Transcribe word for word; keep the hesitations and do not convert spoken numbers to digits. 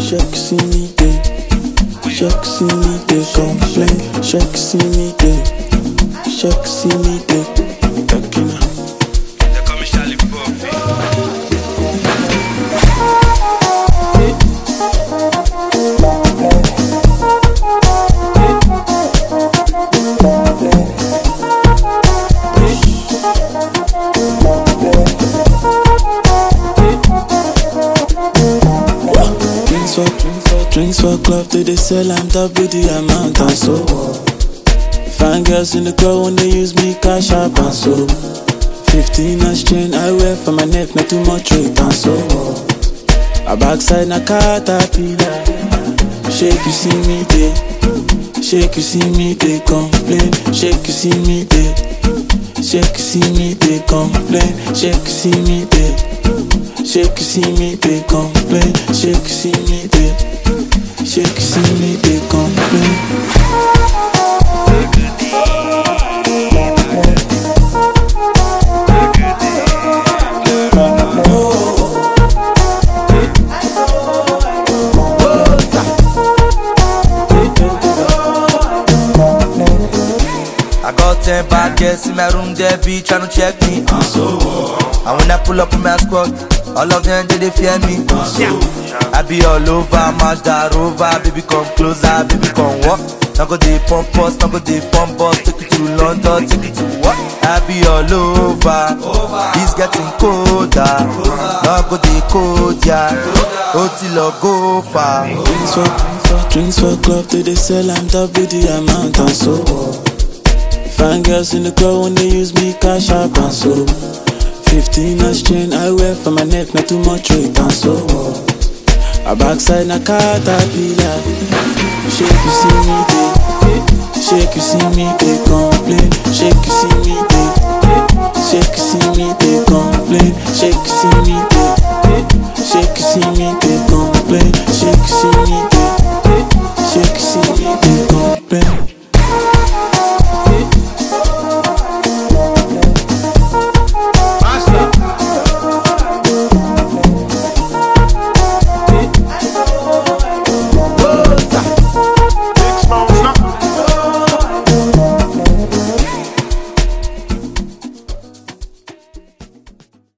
Shake see me day, shake see me day, complain. Shake see me day, shake see me day. Takina. They call me Charlie Puppy. Drinks for club till they sell and top with the amount and so. Fine girls in the crowd when they use me cash up and so. Fifteen inch chain I wear for my neck, not too much weight and so. A backside na caterpillar. Shake you see me day, shake you see me day, complain. Shake you see me day, shake you see me day, complain. Shake you see me day, shake you see me day, complain. Shake you see me day, shake you see me day, complain. I got ten bad girls in my room, they be tryna check me. Uh, so, and when I pull up in my squad, all of them they, they fear me. Uh, so, I be all over, match that rover. Baby come closer, baby come walk. Now go they pump us, now go they pump us. Take it to London, take it to what? I be all over, it's getting colder. Now go they cold, yeah. Until I go far. Drinks for, drinks for club till they sell and top with the amount and so. Fine girls in the crowd when they use me cash up and so. Fifteen inch chain I wear for my neck, not too much weight and so. A backside na caterpillar. Shake you see me day, shake you see me day, complain. Shake you see me day, shake you see me day, complain. Shake you see me day, shake you see me day, complain. Shake you see me day, shake you see me day, complain.